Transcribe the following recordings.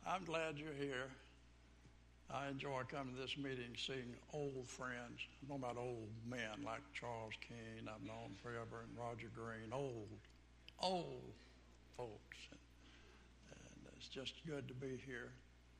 I'm glad you're here. I enjoy coming to this meeting, seeing old friends. I'm talking about old men like Charles King, I've known forever, and Roger Green, old folks. And it's just good to be here.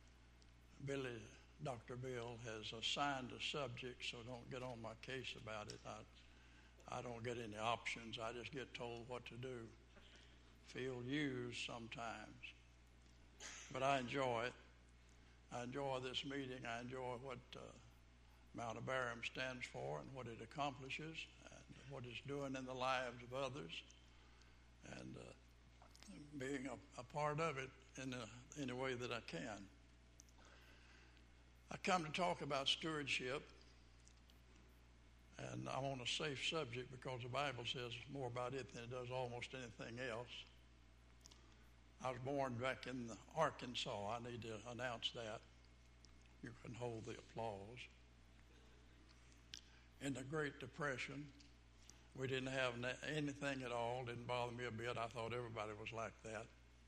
Dr. Bill has assigned a subject, so don't get on my case about it. I don't get any options. I just get told what to do. Feel used sometimes. But I enjoy it. I enjoy this meeting. I enjoy what Mount Abarim stands for and what it accomplishes and what it's doing in the lives of others, and being a part of it in a way that I can. I come to talk about stewardship, and I'm on a safe subject because the Bible says more about it than it does almost anything else. I was born back in Arkansas. I need to announce that. You can hold the applause. In the Great Depression, we didn't have anything at all. Didn't bother me a bit. I thought everybody was like that.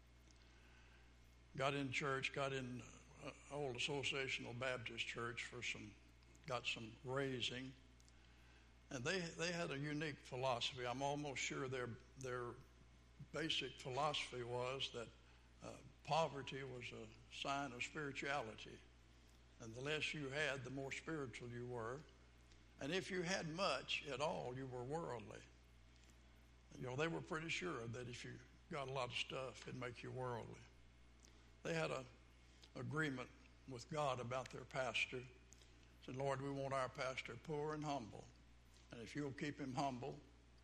Got in church, got in old Associational Baptist Church got some raising. And they had a unique philosophy. I'm almost sure their basic philosophy was that poverty was a sign of spirituality. And the less you had, the more spiritual you were. And if you had much at all, you were worldly. They were pretty sure that if you got a lot of stuff, it'd make you worldly. They had an agreement with God about their pastor. Said, Lord, we want our pastor poor and humble. And if you'll keep him humble,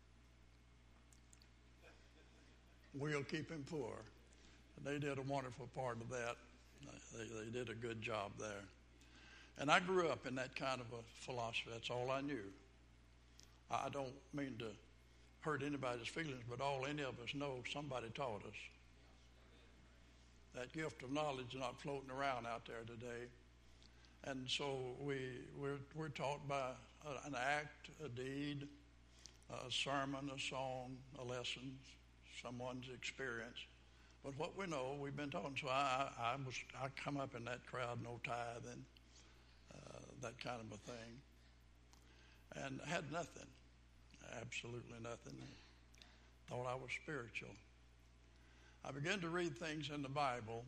we'll keep him poor. And they did a wonderful part of that. They did a good job there. And I grew up in that kind of a philosophy. That's all I knew. I don't mean to hurt anybody's feelings, but all any of us know, somebody taught us. That gift of knowledge is not floating around out there today. And so we're taught by an act, a deed, a sermon, a song, a lesson, someone's experience. But what we know, we've been taught. So I come up in that crowd, no tithing, that kind of a thing, and had nothing, absolutely nothing. Thought I was spiritual. I began to read things in the Bible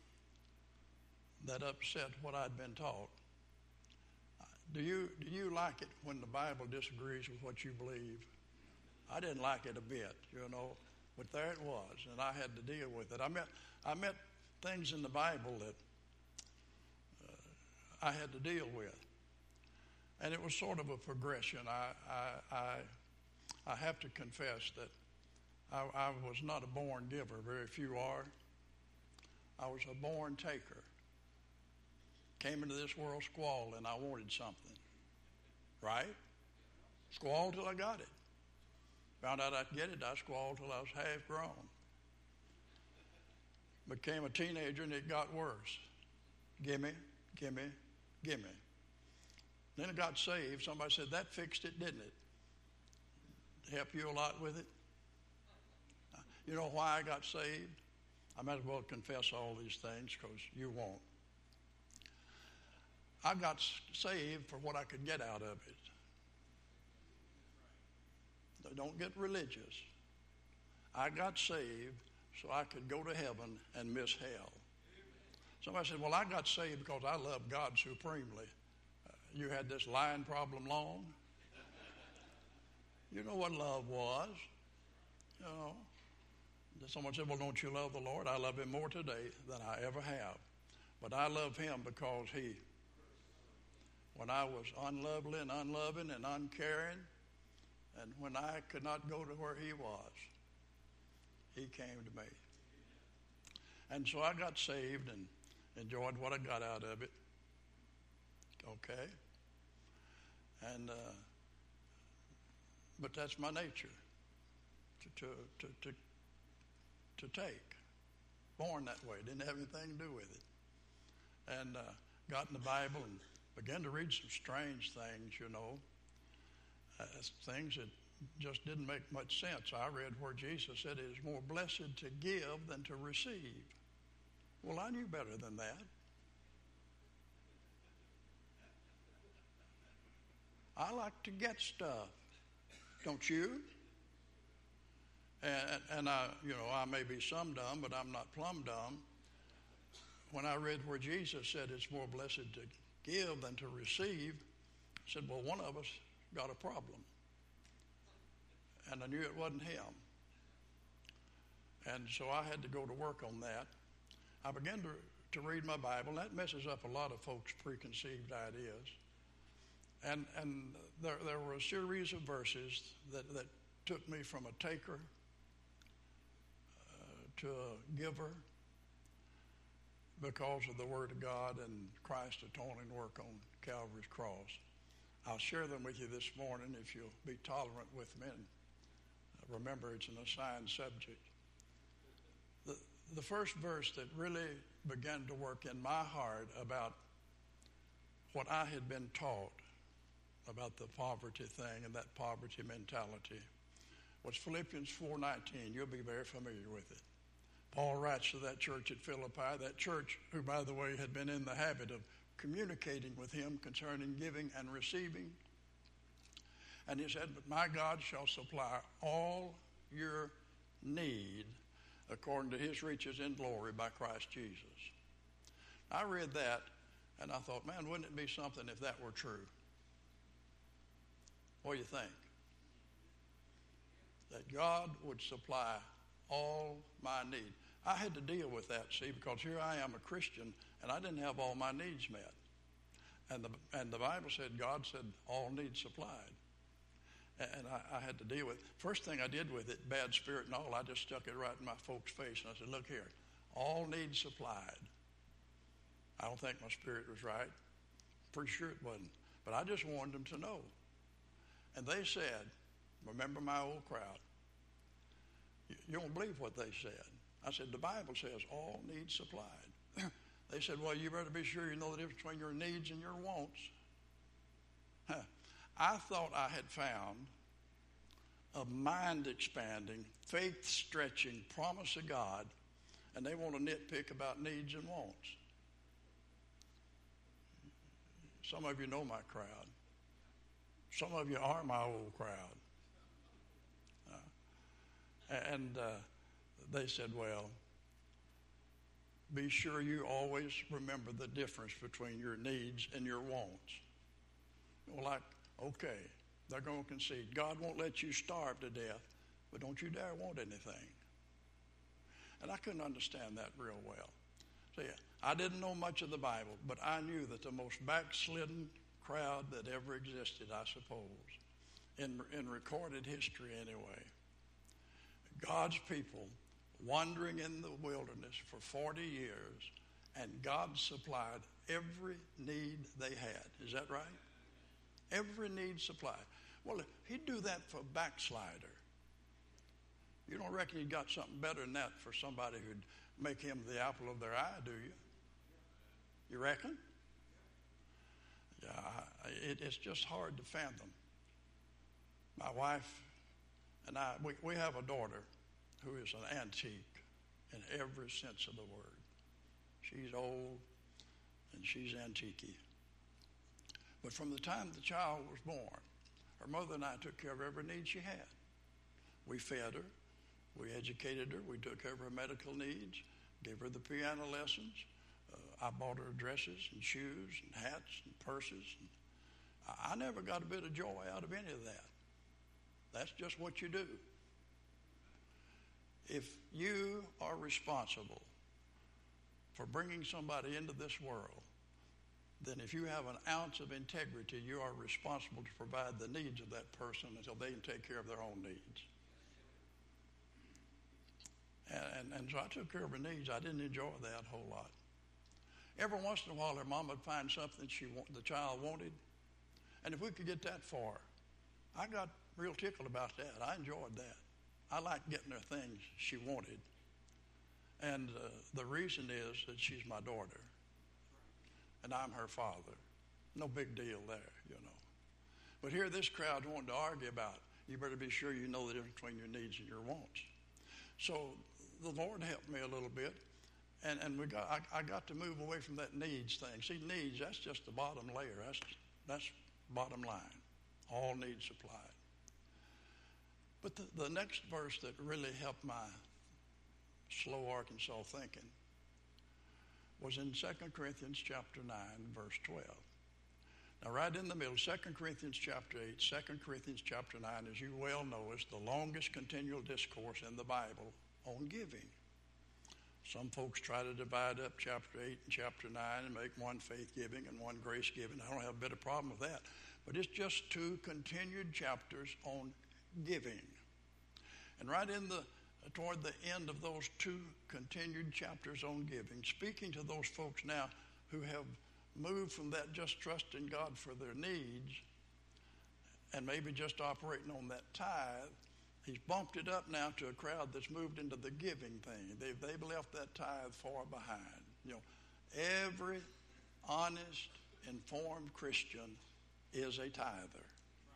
that upset what I'd been taught. Do you like it when the Bible disagrees with what you believe? I didn't like it a bit, but there it was, and I had to deal with it. I met things in the Bible that I had to deal with, and it was sort of a progression. I have to confess that I was not a born giver. Very few are. I was a born taker. Came into this world squalled, and I wanted something. Right? Squalled till I got it. Found out I could get it. I squalled till I was half grown. Became a teenager, and it got worse. Gimme, gimme, gimme. Then I got saved. Somebody said, that fixed it, didn't it? Help you a lot with it? You know why I got saved? I might as well confess all these things because you won't. I got saved for what I could get out of it. Don't get religious. I got saved so I could go to heaven and miss hell. Somebody said, well, I got saved because I love God supremely. You had this lying problem long? You know what love was. Someone said, well, don't you love the Lord? I love him more today than I ever have. But I love him because when I was unlovely and unloving and uncaring, and when I could not go to where he was, he came to me. And so I got saved and enjoyed what I got out of it. Okay? And but that's my nature, to take. Born that way. Didn't have anything to do with it. And got in the Bible and began to read some strange things, things that just didn't make much sense. I read where Jesus said it is more blessed to give than to receive. Well, I knew better than that. I like to get stuff. Don't you? And I may be some dumb, but I'm not plumb dumb. When I read where Jesus said it's more blessed to give than to receive, I said, well, one of us got a problem. And I knew it wasn't him. And so I had to go to work on that. I began to read my Bible, and that messes up a lot of folks' preconceived ideas. And there were a series of verses that took me from a taker to a giver because of the Word of God and Christ's atoning work on Calvary's cross. I'll share them with you this morning if you'll be tolerant with me. And remember, it's an assigned subject. The first verse that really began to work in my heart about what I had been taught about the poverty thing and that poverty mentality was Philippians 4:19. You'll be very familiar with it. Paul writes to that church at Philippi, that church who, by the way, had been in the habit of communicating with him concerning giving and receiving. And he said, but my God shall supply all your need according to his riches in glory by Christ Jesus. I read that and I thought, man, wouldn't it be something if that were true? What do you think? That God would supply all my need. I had to deal with that, see, because here I am a Christian and I didn't have all my needs met. And the Bible said, God said, all needs supplied. And I had to deal with it. First thing I did with it, bad spirit and all, I just stuck it right in my folks' face. And I said, look here, all needs supplied. I don't think my spirit was right. Pretty sure it wasn't. But I just wanted them to know. And they said, remember my old crowd, you don't believe what they said. I said, the Bible says all needs supplied. They said, well, you better be sure you know the difference between your needs and your wants. I thought I had found a mind-expanding, faith-stretching promise of God, and they want to nitpick about needs and wants. Some of you know my crowd. Some of you are my old crowd. They said, well, be sure you always remember the difference between your needs and your wants. Well, okay, they're going to concede. God won't let you starve to death, but don't you dare want anything. And I couldn't understand that real well. See, I didn't know much of the Bible, but I knew that the most backslidden crowd that ever existed, I suppose, in recorded history anyway, God's people wandering in the wilderness for 40 years, and God supplied every need they had. Is that right? Every need supplied. Well, he'd do that for a backslider. You don't reckon he got something better than that for somebody who'd make him the apple of their eye, do you? You reckon? Yeah, it's just hard to fathom. My wife and I, we have a daughter who is an antique in every sense of the word. She's old and she's antique-y. But from the time the child was born, her mother and I took care of every need she had. We fed her, we educated her, we took care of her medical needs, gave her the piano lessons. I bought her dresses and shoes and hats and purses. And I never got a bit of joy out of any of that. That's just what you do. If you are responsible for bringing somebody into this world, then if you have an ounce of integrity, you are responsible to provide the needs of that person until they can take care of their own needs. And so I took care of her needs. I didn't enjoy that a whole lot. Every once in a while, her mom would find something the child wanted. And if we could get that for her, I got real tickled about that. I enjoyed that. I liked getting her things she wanted. And the reason is that she's my daughter. And I'm her father. No big deal there, you know. But here this crowd wanted to argue about, you better be sure you know the difference between your needs and your wants. So the Lord helped me a little bit. And I got to move away from that needs thing. See, needs, that's just the bottom layer. That's bottom line. All needs supplied. But the next verse that really helped my slow Arkansas thinking was in 2 Corinthians chapter 9, verse 12. Now, right in the middle, 2 Corinthians chapter 8, 2 Corinthians chapter 9, as you well know, is the longest continual discourse in the Bible on giving. Some folks try to divide up chapter 8 and chapter 9 and make one faith giving and one grace giving. I don't have a bit of problem with that. But it's just two continued chapters on giving. And right toward the end of those two continued chapters on giving, speaking to those folks now who have moved from that just trusting God for their needs and maybe just operating on that tithe, he's bumped it up now to a crowd that's moved into the giving thing. They've left that tithe far behind. You know, every honest, informed Christian is a tither.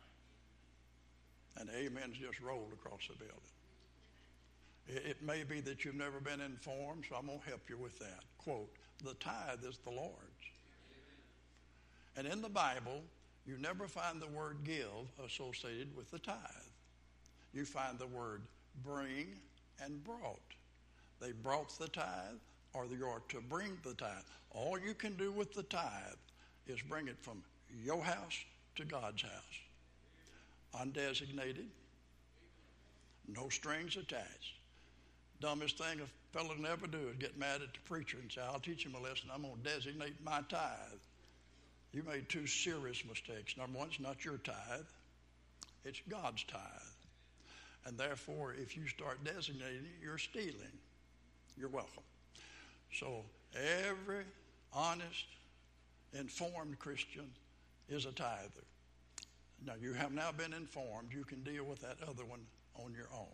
And amens just rolled across the building. It may be that you've never been informed, so I'm going to help you with that. Quote, the tithe is the Lord's. And in the Bible, you never find the word give associated with the tithe. You find the word bring and brought. They brought the tithe, or you are to bring the tithe. All you can do with the tithe is bring it from your house to God's house. Undesignated, no strings attached. Dumbest thing a fellow can ever do is get mad at the preacher and say, I'll teach him a lesson. I'm going to designate my tithe. You made two serious mistakes. Number one, it's not your tithe. It's God's tithe. And therefore, if you start designating it, you're stealing. You're welcome. So every honest, informed Christian is a tither. Now, you have now been informed. You can deal with that other one on your own.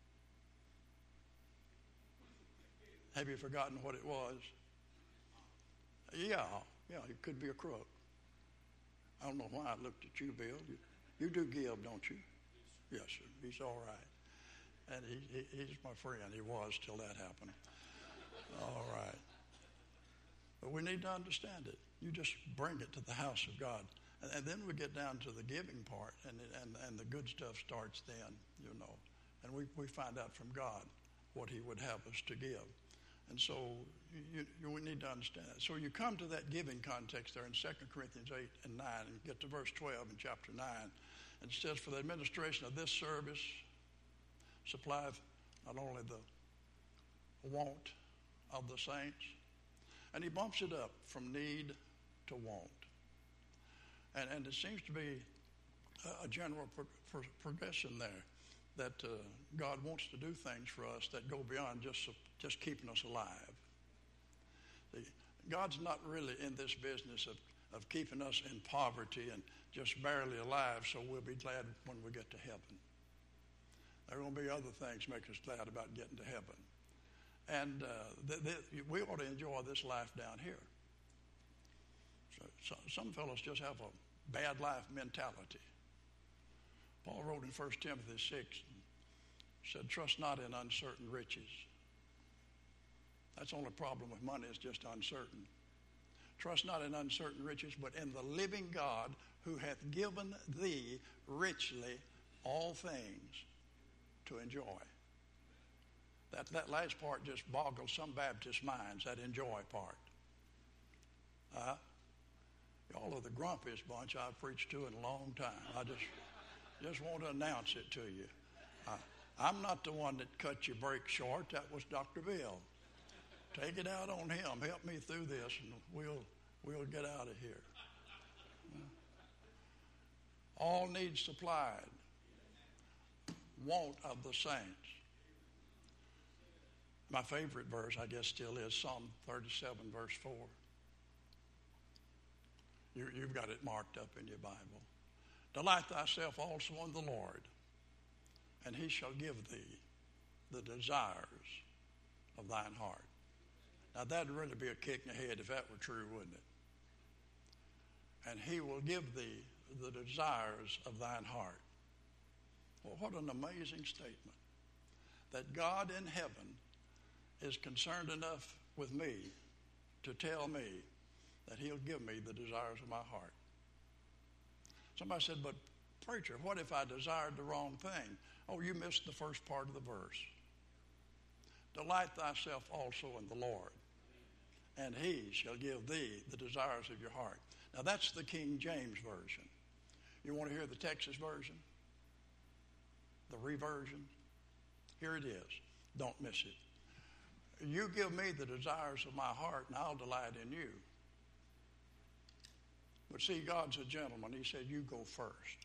Have you forgotten what it was? Yeah, it could be a crook. I don't know why I looked at you, Bill. You do give, don't you? Yes, sir. He's all right. And he's my friend. He was till that happened. All right. But we need to understand it. You just bring it to the house of God. And then we get down to the giving part, and the good stuff starts then, you know. And we find out from God what he would have us to give. And so we need to understand that. So you come to that giving context there in 2 Corinthians 8 and 9 and get to verse 12 in chapter 9. And it says, for the administration of this service supplieth not only the want of the saints, and he bumps it up from need to want. And it seems to be a general progression there, that God wants to do things for us that go beyond just keeping us alive. God's not really in this business of keeping us in poverty and just barely alive so we'll be glad when we get to heaven. There are going to be other things make us glad about getting to heaven. And we ought to enjoy this life down here. So some fellows just have a bad life mentality. Paul wrote in 1 Timothy 6, said, trust not in uncertain riches. That's the only problem with money, is just uncertain. Trust not in uncertain riches, but in the living God who hath given thee richly all things to enjoy. That last part just boggles some Baptist minds, that enjoy part. Y'all are the grumpiest bunch I've preached to in a long time. I just want to announce it to you. I'm not the one that cut your break short. That was Dr. Bill. Take it out on him. Help me through this, and we'll get out of here. All needs supplied. Want of the saints. My favorite verse, I guess, still is Psalm 37, verse 4. You've got it marked up in your Bible. Delight thyself also in the Lord, and he shall give thee the desires of thine heart. Now, that'd really be a kick in the head if that were true, wouldn't it? And he will give thee the desires of thine heart. Well, what an amazing statement. That God in heaven is concerned enough with me to tell me that he'll give me the desires of my heart. Somebody said, but preacher, what if I desired the wrong thing? Oh, you missed the first part of the verse. Delight thyself also in the Lord, and he shall give thee the desires of your heart. Now that's the King James Version. You want to hear the Texas version? The reversion? Here it is. Don't miss it. You give me the desires of my heart, and I'll delight in you. But see, God's a gentleman. He said, you go first.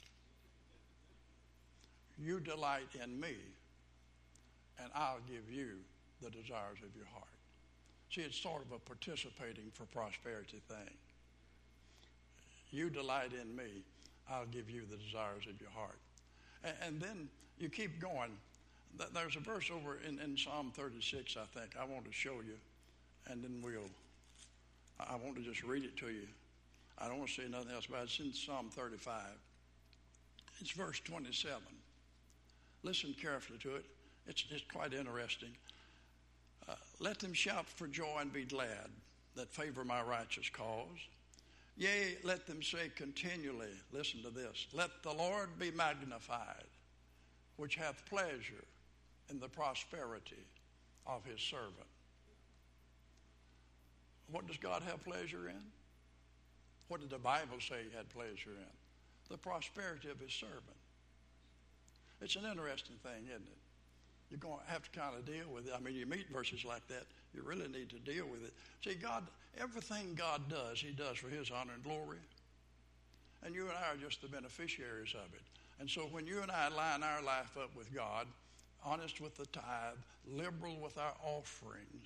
You delight in me, and I'll give you the desires of your heart. See, it's sort of a participating for prosperity thing. You delight in me, I'll give you the desires of your heart. And then you keep going. There's a verse over in Psalm 36, I think. I want to show you, and then I want to just read it to you. I don't want to say nothing else about it. It's in Psalm 35. It's verse 27. Listen carefully to it. It's quite interesting. Let them shout for joy and be glad that favor my righteous cause. Yea, let them say continually, listen to this, let the Lord be magnified, which hath pleasure in the prosperity of his servant. What does God have pleasure in? What did the Bible say he had pleasure in? The prosperity of his servant. It's an interesting thing, isn't it? You're going to have to kind of deal with it. I mean, you meet verses like that, you really need to deal with it. See, God, everything God does, he does for his honor and glory. And you and I are just the beneficiaries of it. And so when you and I line our life up with God, honest with the tithe, liberal with our offerings,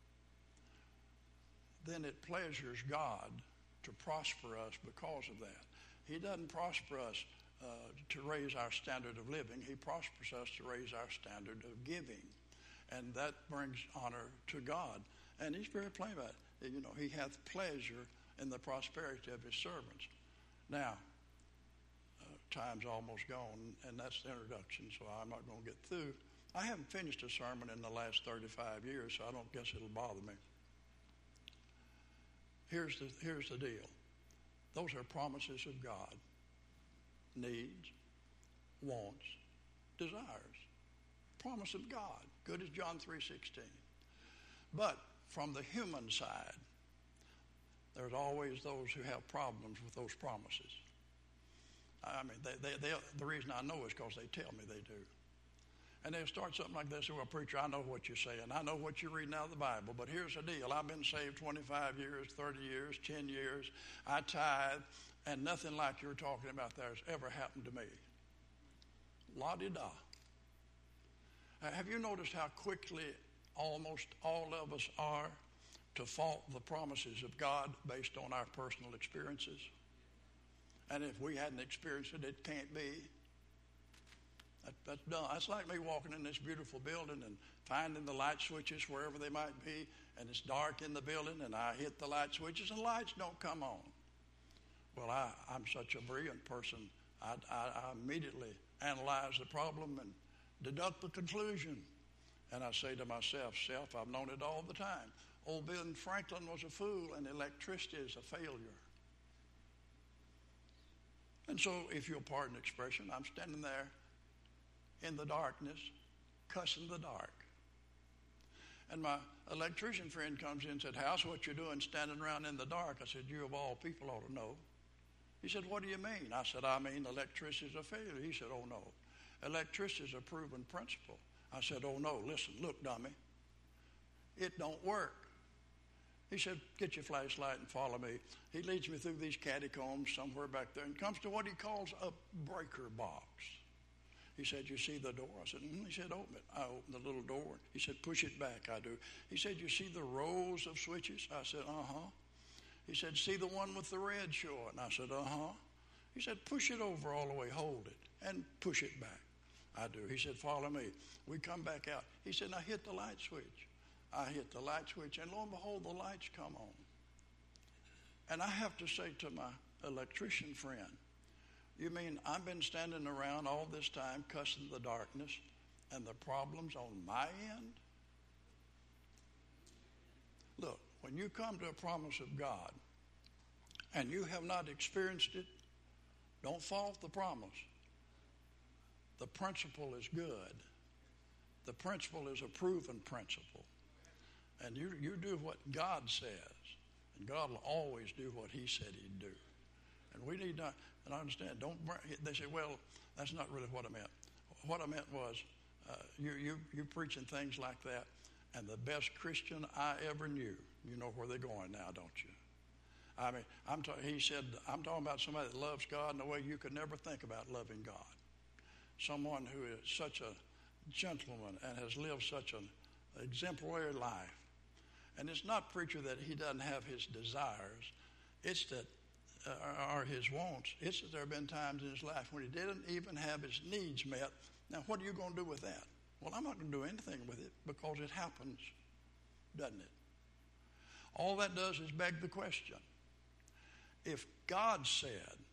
then it pleasures God to prosper us because of that. He doesn't prosper us to raise our standard of living. He prospers us to raise our standard of giving. And that brings honor to God. And he's very plain about it. You know, he hath pleasure in the prosperity of his servants. Now, time's almost gone, and that's the introduction, so I'm not going to get through. I haven't finished a sermon in the last 35 years, so I don't guess it'll bother me. Here's the deal. Those are promises of God. Needs, wants, desires. Promise of God. Good as John 3:16. But from the human side, there's always those who have problems with those promises. I mean, the reason I know is because they tell me they do. And they'll start something like this. Well, preacher, I know what you're saying. I know what you're reading out of the Bible, but here's the deal. I've been saved 25 years, 30 years, 10 years. I tithe, and nothing like you're talking about there has ever happened to me. La-di-da. Have you noticed how quickly almost all of us are to fault the promises of God based on our personal experiences? And if we hadn't experienced it, it can't be. That's done. That's like me walking in this beautiful building and finding the light switches wherever they might be, and it's dark in the building, and I hit the light switches, and lights don't come on. Well, I'm such a brilliant person. I immediately analyze the problem and deduct the conclusion. And I say to myself, self, I've known it all the time. Old Ben Franklin was a fool, and electricity is a failure. And so, if you'll pardon the expression, I'm standing there in the darkness, cussing the dark. And my electrician friend comes in and said, how's what you're doing standing around in the dark? I said, you of all people ought to know. He said, what do you mean? I said, I mean electricity is a failure. He said, oh no. Electricity is a proven principle. I said, oh no, listen, look, dummy. It don't work. He said, get your flashlight and follow me. He leads me through these catacombs somewhere back there and comes to what he calls a breaker box. He said, you see the door? I said, He said, open it. I opened the little door. He said, push it back. I do. He said, you see the rows of switches? I said, uh-huh. He said, see the one with the red short? And I said, uh-huh. He said, push it over all the way, hold it, and push it back. I do. He said, follow me. We come back out. He said, now hit the light switch. I hit the light switch, and lo and behold, the lights come on. And I have to say to my electrician friend, you mean I've been standing around all this time cussing the darkness and the problems on my end? Look, when you come to a promise of God and you have not experienced it, don't fault the promise. The principle is good. The principle is a proven principle. And you do what God says, and God will always do what he said he'd do. And we need to, and I understand, they say, well, that's not really what I meant. What I meant was, you preaching things like that, and the best Christian I ever knew, you know where they're going now, don't you? I mean, he said, I'm talking about somebody that loves God in a way you could never think about loving God. Someone who is such a gentleman and has lived such an exemplary life. And it's not, preacher, that he doesn't have his desires. It's that, or his wants. It's that there have been times in his life when he didn't even have his needs met. Now, what are you going to do with that? Well, I'm not going to do anything with it because it happens, doesn't it? All that does is beg the question. If God said,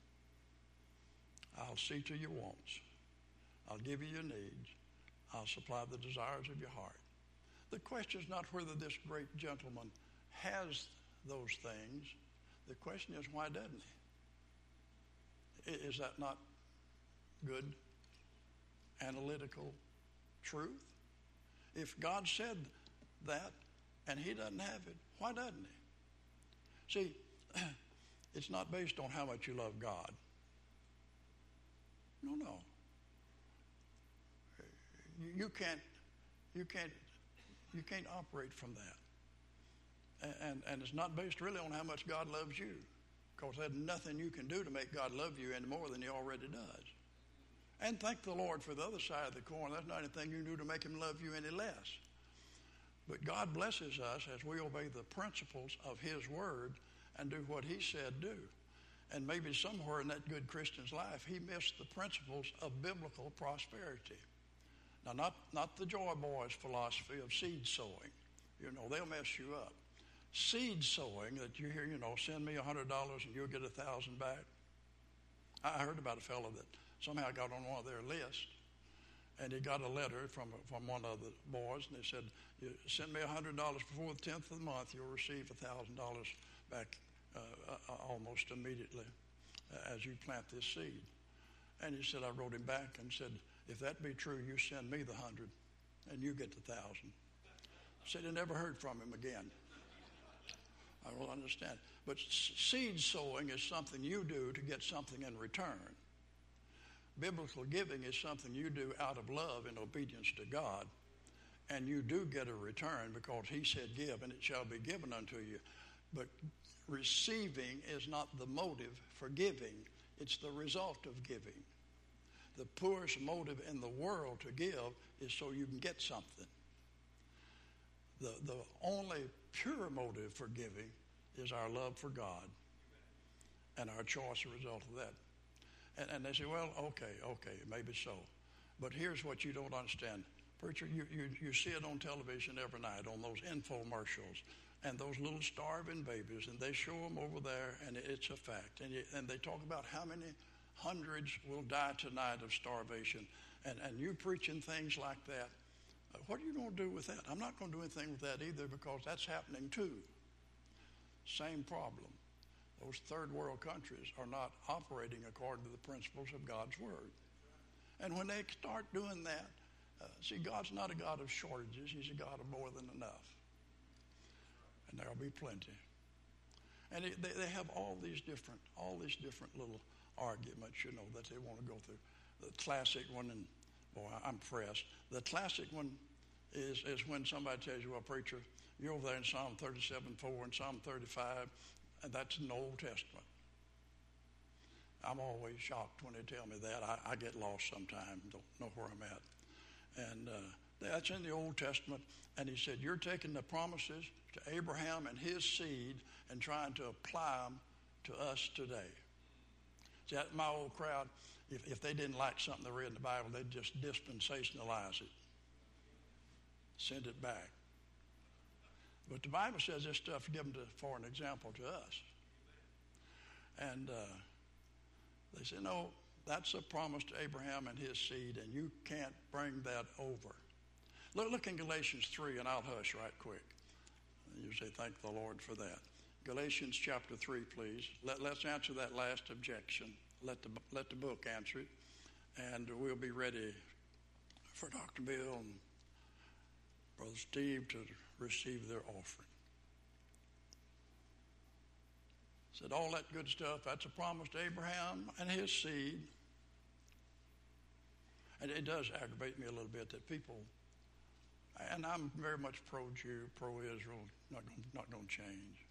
I'll see to your wants, I'll give you your needs, I'll supply the desires of your heart. The question is not whether this great gentleman has those things. The question is, why doesn't he? Is that not good analytical truth? If God said that and he doesn't have it, why doesn't he? See, it's not based on how much you love God. No. You can't operate from that. And it's not based really on how much God loves you, because there's nothing you can do to make God love you any more than he already does. And thank the Lord for the other side of the coin. That's not anything you can do to make him love you any less. But God blesses us as we obey the principles of his word and do what he said do. And maybe somewhere in that good Christian's life, he missed the principles of biblical prosperity. Now, not the Joy Boys philosophy of seed sowing. You know, they'll mess you up. Seed sowing that you hear, send me $100 and you'll get 1,000 back. I heard about a fellow that somehow got on one of their lists, and he got a letter from one of the boys, and they said, you send me $100 before the 10th of the month, you'll receive $1,000 back almost immediately as you plant this seed. And he said, I wrote him back and said, if that be true, you send me the 100 and you get the 1,000. Said he never heard from him again. I will understand. But seed sowing is something you do to get something in return. Biblical giving is something you do out of love and obedience to God, and you do get a return because he said give and it shall be given unto you. But receiving is not the motive for giving. It's the result of giving. The poorest motive in the world to give is so you can get something. The only pure motive for giving is our love for God and our choice as a result of that. And they say, well, okay, maybe so. But here's what you don't understand. Preacher, you see it on television every night on those infomercials and those little starving babies, and they show them over there, and it's a fact. And they talk about how many hundreds will die tonight of starvation, and you preaching things like that. What are you going to do with that? I'm not going to do anything with that either, because that's happening too. Same problem. Those third world countries are not operating according to the principles of God's word. And when they start doing that, see, God's not a God of shortages. He's a God of more than enough. And there'll be plenty. And they have all these different little arguments, that they want to go through. The classic one, and boy, I'm pressed. The classic one is when somebody tells you, well, preacher, you're over there in Psalm 37:4 and Psalm 35, and that's in the Old Testament. I'm always shocked when they tell me that. I get lost sometimes, don't know where I'm at. And that's in the Old Testament. And he said, you're taking the promises to Abraham and his seed and trying to apply them to us today. See, my old crowd, if they didn't like something they read in the Bible, they'd just dispensationalize it, send it back. But the Bible says this stuff given for an example to us. And they say, no, that's a promise to Abraham and his seed, and you can't bring that over. Look in Galatians 3, and I'll hush right quick. You say, thank the Lord for that. Galatians chapter 3, please. Let's answer that last objection. Let the book answer it. And we'll be ready for Dr. Bill and Brother Steve to receive their offering. Said all that good stuff, that's a promise to Abraham and his seed. And it does aggravate me a little bit that people, and I'm very much pro-Jew, pro-Israel, not going to change.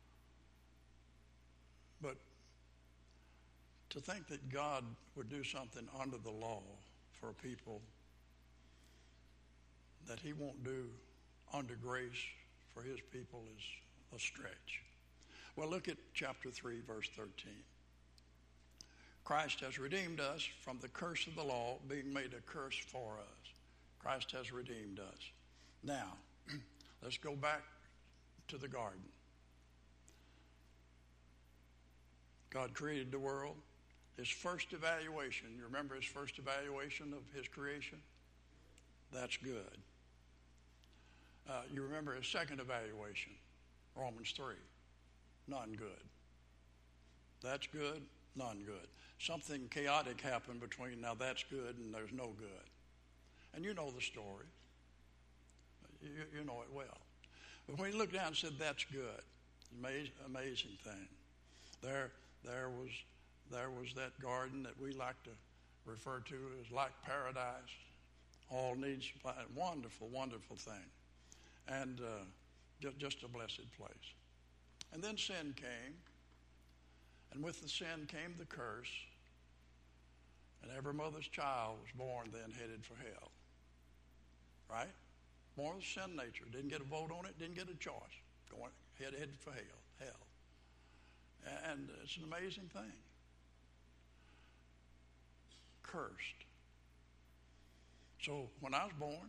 But to think that God would do something under the law for people that he won't do under grace for his people is a stretch. Well, look at chapter 3, verse 13. Christ has redeemed us from the curse of the law, being made a curse for us. Christ has redeemed us. Now, let's go back to the garden. God created the world. His first evaluation, you remember his first evaluation of his creation? That's good. You remember his second evaluation, Romans 3. None good. That's good, none good. Something chaotic happened between now that's good and there's no good. And you know the story. You know it well. But when he looked down and said, that's good, amazing thing. There was that garden that we like to refer to as like paradise. All needs supplied. Wonderful, wonderful thing. And just a blessed place. And then sin came. And with the sin came the curse. And every mother's child was born then headed for hell. Right? Born with sin nature. Didn't get a vote on it. Didn't get a choice. Headed for hell. And it's an amazing thing. Cursed. So when I was born,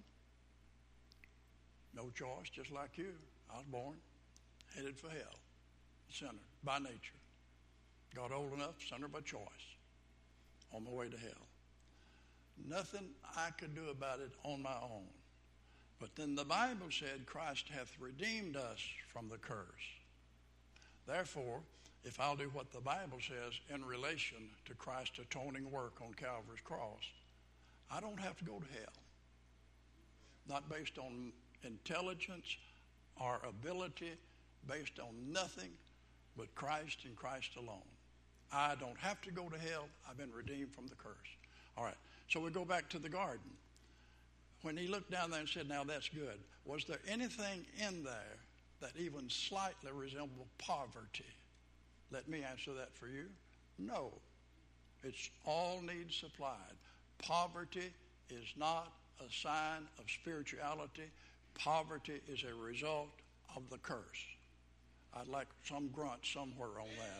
no choice, just like you, I was born headed for hell. Sinner by nature. Got old enough, sinner by choice. On my way to hell. Nothing I could do about it on my own. But then the Bible said Christ hath redeemed us from the curse. Therefore, if I'll do what the Bible says in relation to Christ's atoning work on Calvary's cross, I don't have to go to hell. Not based on intelligence or ability, based on nothing but Christ and Christ alone. I don't have to go to hell. I've been redeemed from the curse. All right, so we go back to the garden. When he looked down there and said, now that's good, was there anything in there that even slightly resembled poverty? Let me answer that for you. No. It's all needs supplied. Poverty is not a sign of spirituality. Poverty is a result of the curse. I'd like some grunt somewhere on that.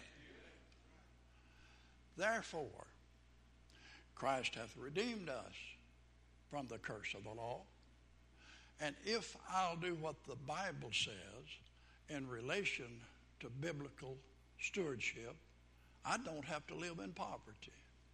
Therefore, Christ hath redeemed us from the curse of the law. And if I'll do what the Bible says in relation to biblical stewardship, I don't have to live in poverty.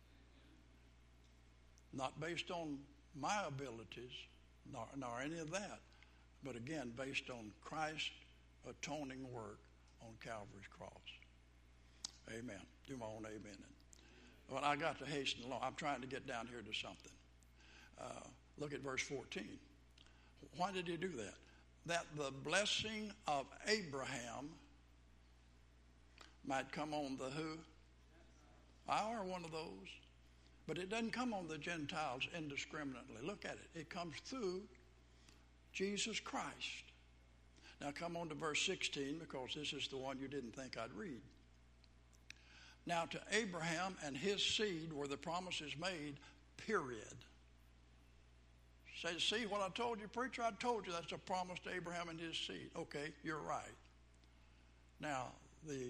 Not based on my abilities, nor any of that, but again, based on Christ's atoning work on Calvary's cross. Amen. Do my own amen. Well, I got to hasten along. I'm trying to get down here to something. Look at verse 14. Why did he do that? That the blessing of Abraham might come on the who? I are one of those. But it doesn't come on the Gentiles indiscriminately. Look at it. It comes through Jesus Christ. Now come on to verse 16, because this is the one you didn't think I'd read. Now to Abraham and his seed were the promises made, period. Say, see what I told you, preacher? I told you that's a promise to Abraham and his seed. Okay, you're right. Now, the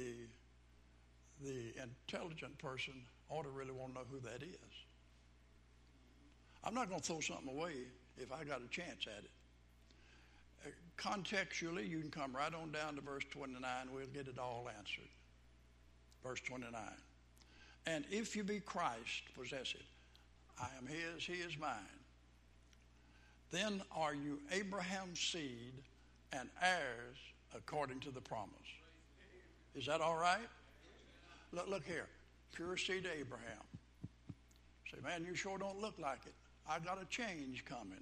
intelligent person ought to really want to know who that is. I'm not going to throw something away if I got a chance at it. Contextually, you can come right on down to verse 29. We'll get it all answered. Verse 29. And if you be Christ, possess it. I am his, he is mine. Then are you Abraham's seed and heirs according to the promise. Is that all right? Look here. Pure seed of Abraham. Say, man, you sure don't look like it. I got a change coming.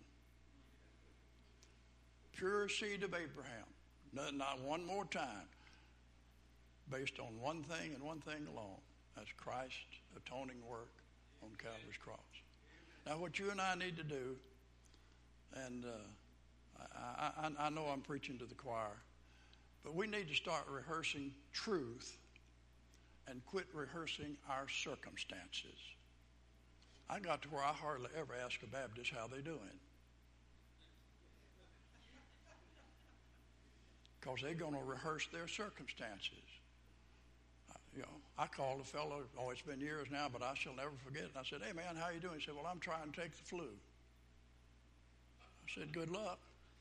Pure seed of Abraham. Not one more time. Based on one thing and one thing alone. That's Christ's atoning work on Calvary's cross. Now, what you and I need to do, and I know I'm preaching to the choir, but we need to start rehearsing truth and quit rehearsing our circumstances. I got to where I hardly ever ask a Baptist how they're doing. Because they're going to rehearse their circumstances. I called a fellow, it's been years now, but I shall never forget it. And I said, hey, man, how you doing? He said, well, I'm trying to take the flu. I said, good luck.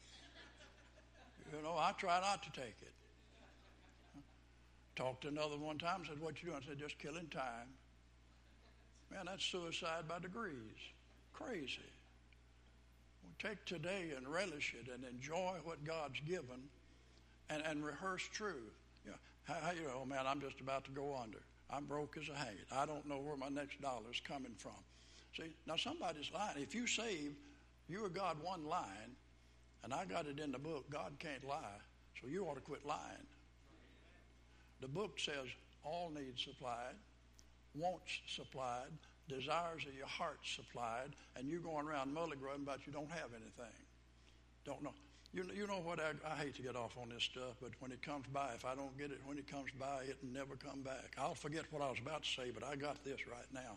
I try not to take it. Talked to another one time, said, what you doing? I said, just killing time. Man, that's suicide by degrees. Crazy. Well, take today and relish it and enjoy what God's given and rehearse truth. Man, I'm just about to go under. I'm broke as a haggard. I don't know where my next dollar's coming from. See, now somebody's lying. If you saved, you or God one lying, and I got it in the book, God can't lie, so you ought to quit lying. The book says all needs supplied, wants supplied, desires of your heart supplied, and you're going around mully-grunting about you don't have anything. Don't know. You know what, I hate to get off on this stuff, but when it comes by, if I don't get it when it comes by, it will never come back. I'll forget what I was about to say, but I got this right now.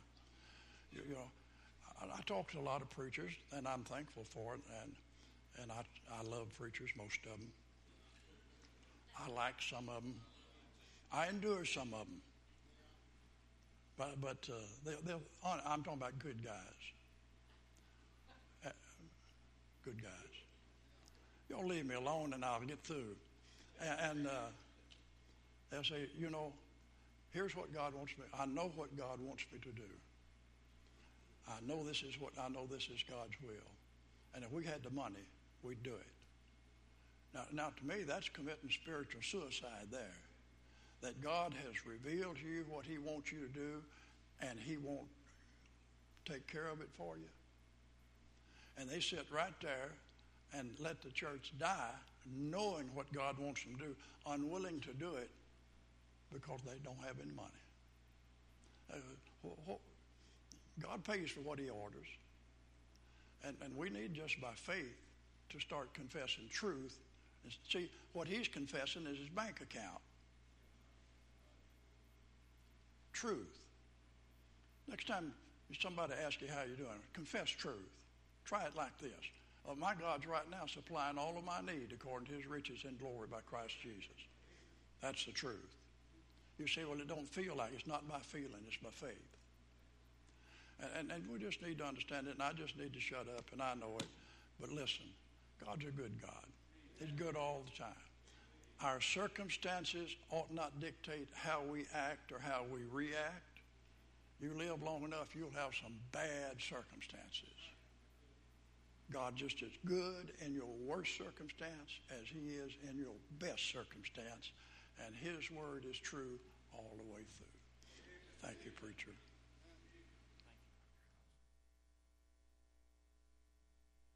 I talk to a lot of preachers, and I'm thankful for it, and I love preachers, most of them. I like some of them. I endure some of them. But I'm talking about good guys. Good guys. You'll leave me alone and I'll get through. And they'll say, here's what God wants me. I know what God wants me to do. I know this is God's will. And if we had the money, we'd do it. Now to me, that's committing spiritual suicide there. That God has revealed to you what he wants you to do, and he won't take care of it for you. And they sit right there and let the church die, knowing what God wants them to do, unwilling to do it because they don't have any money. God pays for what he orders. And we need just by faith to start confessing truth. And see, what he's confessing is his bank account. Truth. Next time somebody asks you how you're doing, confess truth. Try it like this. My God's right now supplying all of my need according to his riches and glory by Christ Jesus. That's the truth. You say, well, it don't feel like it's not by feeling, it's by faith. And we just need to understand it, and I just need to shut up, and I know it. But listen, God's a good God. He's good all the time. Our circumstances ought not dictate how we act or how we react. You live long enough, you'll have some bad circumstances. God just as good in your worst circumstance as he is in your best circumstance. And his word is true all the way through. Thank you, preacher.